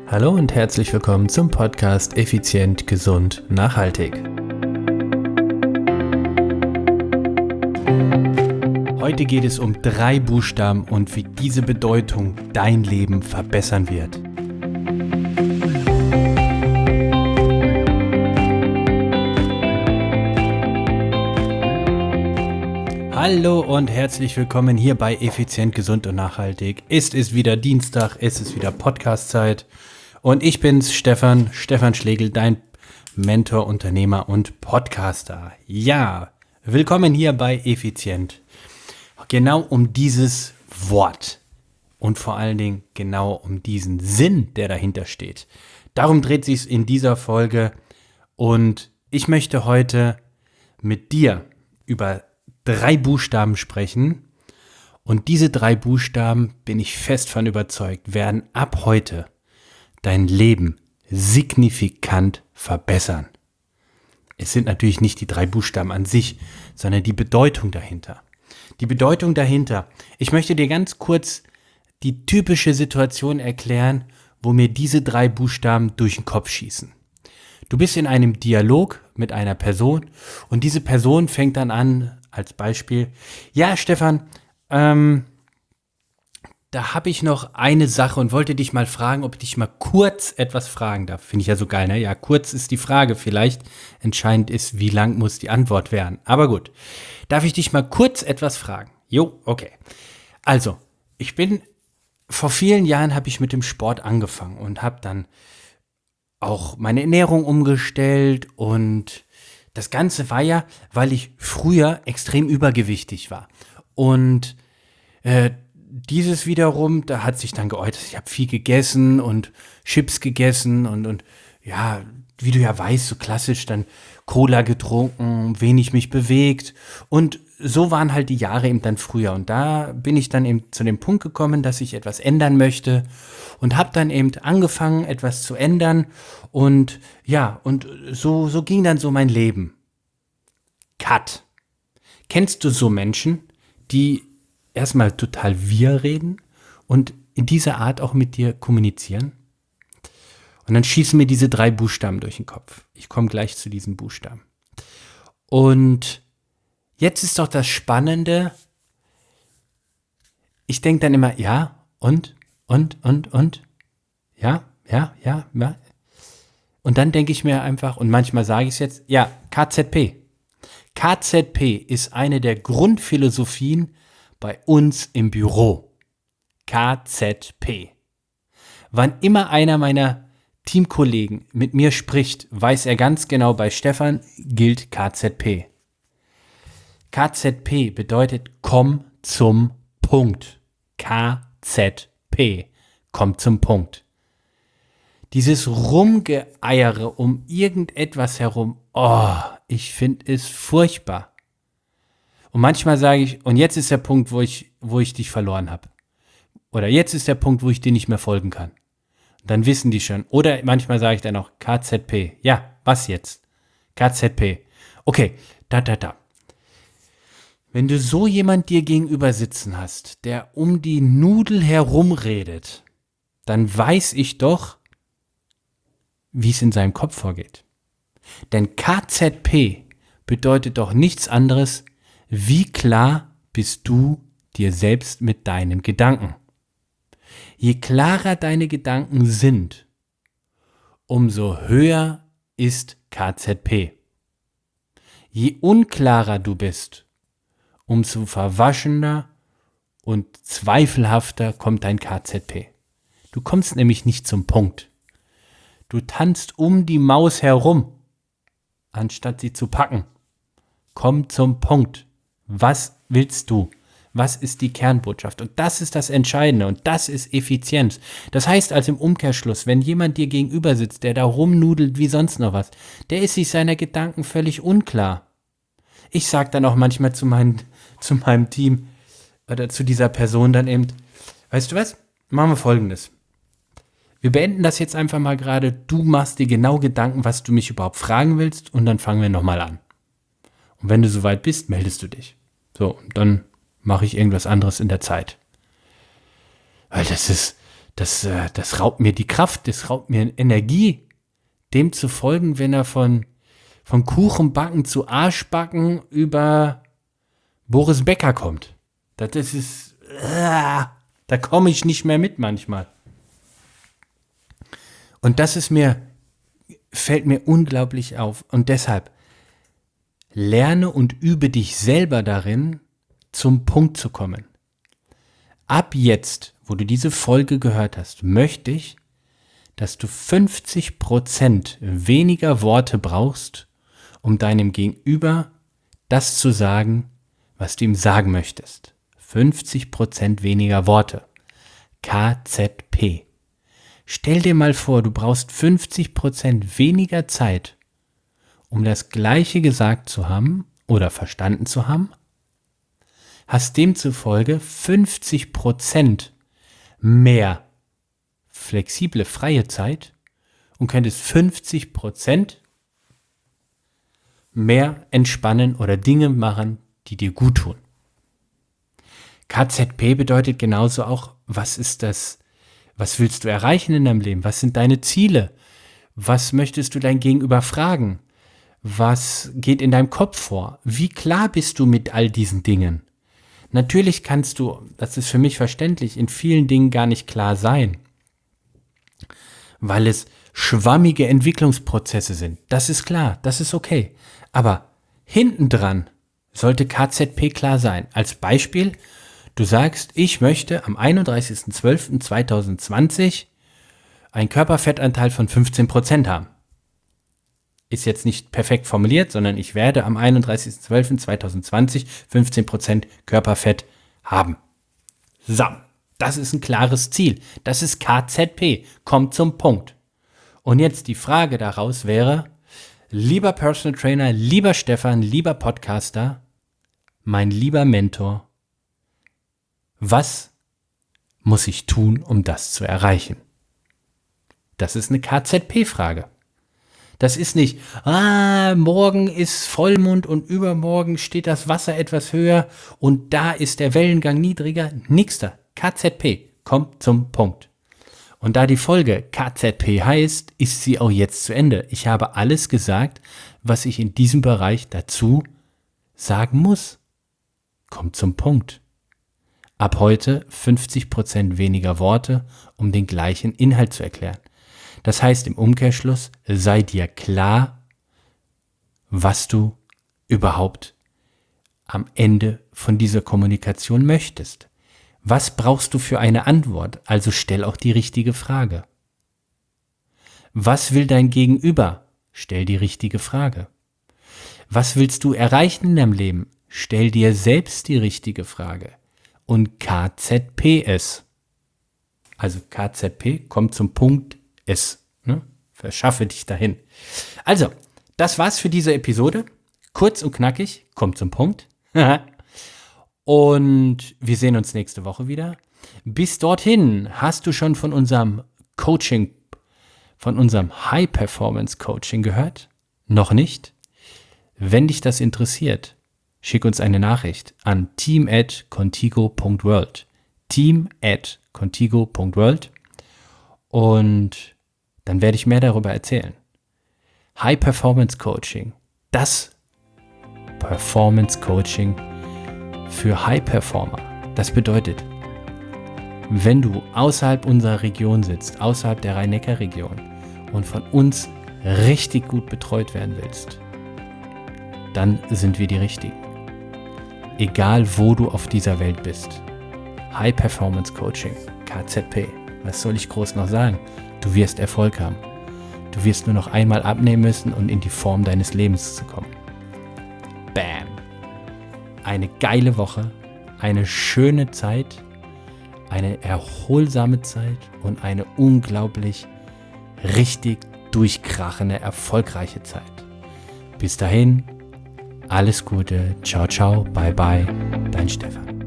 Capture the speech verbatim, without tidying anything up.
Hallo und herzlich willkommen zum Podcast Effizient, Gesund, Nachhaltig. Heute geht es um drei Buchstaben und wie diese Bedeutung dein Leben verbessern wird. Hallo und herzlich willkommen hier bei Effizient, Gesund und Nachhaltig. Es ist wieder Dienstag, es ist wieder Podcast-Zeit und ich bin's, Stefan, Stefan Schlegel, dein Mentor, Unternehmer und Podcaster. Ja, willkommen hier bei Effizient. Genau um dieses Wort und vor allen Dingen genau um diesen Sinn, der dahinter steht. Darum dreht sich's in dieser Folge und ich möchte heute mit dir über drei Buchstaben sprechen und diese drei Buchstaben, bin ich fest von überzeugt, werden ab heute dein Leben signifikant verbessern. Es sind natürlich nicht die drei Buchstaben an sich, sondern die Bedeutung dahinter. Die Bedeutung dahinter. Ich möchte dir ganz kurz die typische Situation erklären, wo mir diese drei Buchstaben durch den Kopf schießen. Du bist in einem Dialog mit einer Person und diese Person fängt dann an, als Beispiel, ja Stefan, ähm, da habe ich noch eine Sache und wollte dich mal fragen, ob ich dich mal kurz etwas fragen darf. Finde ich ja so geil, ne? Ja, kurz ist die Frage vielleicht. Entscheidend ist, wie lang muss die Antwort werden. Aber gut, darf ich dich mal kurz etwas fragen? Jo, okay. Also, ich bin, vor vielen Jahren habe ich mit dem Sport angefangen und habe dann auch meine Ernährung umgestellt und das Ganze war ja, weil ich früher extrem übergewichtig war. Und äh, dieses wiederum, da hat sich dann geäußert, ich habe viel gegessen und Chips gegessen und, und ja, wie du ja weißt, so klassisch dann Cola getrunken, wenig mich bewegt. Und so waren halt die Jahre eben dann früher. Und da bin ich dann eben zu dem Punkt gekommen, dass ich etwas ändern möchte und habe dann eben angefangen, etwas zu ändern. Und ja, und so, so ging dann so mein Leben. Cut. Kennst du so Menschen, die erstmal total wir reden und in dieser Art auch mit dir kommunizieren? Und dann schießen mir diese drei Buchstaben durch den Kopf. Ich komme gleich zu diesen Buchstaben. Und jetzt ist doch das Spannende, ich denke dann immer, ja, und, und, und, und, ja, ja, ja, ja. Und dann denke ich mir einfach, und manchmal sage ich es jetzt, ja, K Z P. K Z P ist eine der Grundphilosophien bei uns im Büro. K Z P. Wann immer einer meiner Teamkollegen mit mir spricht, weiß er ganz genau, bei Stefan gilt K Z P. K Z P bedeutet komm zum Punkt. K Z P. Komm zum Punkt. Dieses Rumgeeiere um irgendetwas herum, oh, ich finde es furchtbar. Und manchmal sage ich, und jetzt ist der Punkt, wo ich, wo ich dich verloren habe. Oder jetzt ist der Punkt, wo ich dir nicht mehr folgen kann. Dann wissen die schon. Oder manchmal sage ich dann auch K Z P. Ja, was jetzt? K Z P. Okay, da, da, da. Wenn du so jemand dir gegenüber sitzen hast, der um die Nudel herumredet, dann weiß ich doch, wie es in seinem Kopf vorgeht. Denn K Z P bedeutet doch nichts anderes, wie klar bist du dir selbst mit deinen Gedanken. Je klarer deine Gedanken sind, umso höher ist K Z P. Je unklarer du bist, umso verwaschener und zweifelhafter kommt dein K Z P. Du kommst nämlich nicht zum Punkt. Du tanzt um die Maus herum, anstatt sie zu packen. Komm zum Punkt. Was willst du? Was ist die Kernbotschaft? Und das ist das Entscheidende und das ist Effizienz. Das heißt also im Umkehrschluss, wenn jemand dir gegenüber sitzt, der da rumnudelt wie sonst noch was, der ist sich seiner Gedanken völlig unklar. Ich sage dann auch manchmal zu, mein, zu meinem Team oder zu dieser Person dann eben, weißt du was, machen wir Folgendes. Wir beenden das jetzt einfach mal gerade. Du machst dir genau Gedanken, was du mich überhaupt fragen willst und dann fangen wir nochmal an. Und wenn du soweit bist, meldest du dich. So, und dann mache ich irgendwas anderes in der Zeit. Weil das ist, das, äh, das raubt mir die Kraft, das raubt mir Energie, dem zu folgen, wenn er von, von Kuchenbacken zu Arschbacken über Boris Becker kommt. Das, das ist, äh, da komme ich nicht mehr mit manchmal. Und das ist mir, fällt mir unglaublich auf. Und deshalb, lerne und übe dich selber darin, zum Punkt zu kommen. Ab jetzt, wo du diese Folge gehört hast, möchte ich, dass du fünfzig Prozent weniger Worte brauchst, um deinem Gegenüber das zu sagen, was du ihm sagen möchtest. fünfzig Prozent weniger Worte. K Z P. Stell dir mal vor, du brauchst fünfzig Prozent weniger Zeit, um das Gleiche gesagt zu haben oder verstanden zu haben, hast demzufolge fünfzig Prozent mehr flexible freie Zeit und könntest fünfzig Prozent mehr entspannen oder Dinge machen, die dir gut tun. K Z P bedeutet genauso auch, was ist das, was willst du erreichen in deinem Leben? Was sind deine Ziele? Was möchtest du dein Gegenüber fragen? Was geht in deinem Kopf vor? Wie klar bist du mit all diesen Dingen? Natürlich kannst du, das ist für mich verständlich, in vielen Dingen gar nicht klar sein, weil es schwammige Entwicklungsprozesse sind. Das ist klar, das ist okay. Aber hintendran sollte K Z P klar sein. Als Beispiel, du sagst, ich möchte am einunddreißigsten zwölften zweitausendzwanzig einen Körperfettanteil von fünfzehn Prozent haben. Ist jetzt nicht perfekt formuliert, sondern ich werde am einunddreißigsten zwölften zweitausendzwanzig fünfzehn Prozent Körperfett haben. So, das ist ein klares Ziel. Das ist K Z P. Kommt zum Punkt. Und jetzt die Frage daraus wäre, lieber Personal Trainer, lieber Stefan, lieber Podcaster, mein lieber Mentor, was muss ich tun, um das zu erreichen? Das ist eine K Z P-Frage. Das ist nicht, ah, morgen ist Vollmond und übermorgen steht das Wasser etwas höher und da ist der Wellengang niedriger. Nix da. K Z P. Kommt zum Punkt. Und da die Folge K Z P heißt, ist sie auch jetzt zu Ende. Ich habe alles gesagt, was ich in diesem Bereich dazu sagen muss. Kommt zum Punkt. Ab heute fünfzig Prozent weniger Worte, um den gleichen Inhalt zu erklären. Das heißt im Umkehrschluss, sei dir klar, was du überhaupt am Ende von dieser Kommunikation möchtest. Was brauchst du für eine Antwort? Also stell auch die richtige Frage. Was will dein Gegenüber? Stell die richtige Frage. Was willst du erreichen in deinem Leben? Stell dir selbst die richtige Frage. Und K Z P es. Also K Z P kommt zum Punkt es. Ne? Verschaffe dich dahin. Also, das war's für diese Episode. Kurz und knackig, kommt zum Punkt. Und wir sehen uns nächste Woche wieder. Bis dorthin hast du schon von unserem Coaching, von unserem High-Performance-Coaching gehört? Noch nicht? Wenn dich das interessiert, schick uns eine Nachricht an team at contigo punkt world. team at contigo punkt world und dann werde ich mehr darüber erzählen. High Performance Coaching, das Performance Coaching für High Performer. Das bedeutet, wenn du außerhalb unserer Region sitzt, außerhalb der Rhein-Neckar-Region und von uns richtig gut betreut werden willst, dann sind wir die Richtigen. Egal wo du auf dieser Welt bist. High Performance Coaching, K Z P. Was soll ich groß noch sagen? Du wirst Erfolg haben. Du wirst nur noch einmal abnehmen müssen, um in die Form deines Lebens zu kommen. Bam! Eine geile Woche, eine schöne Zeit, eine erholsame Zeit und eine unglaublich richtig durchkrachende, erfolgreiche Zeit. Bis dahin, alles Gute, ciao, ciao, bye, bye, dein Stefan.